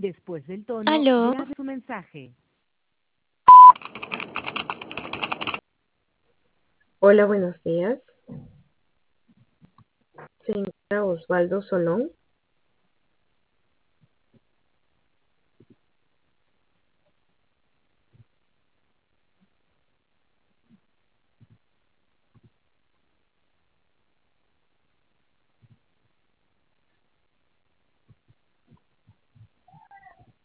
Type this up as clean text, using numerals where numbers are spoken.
Después del tono, Aló, grabe su mensaje. Hola, buenos días. Se encuentra Osvaldo Solón.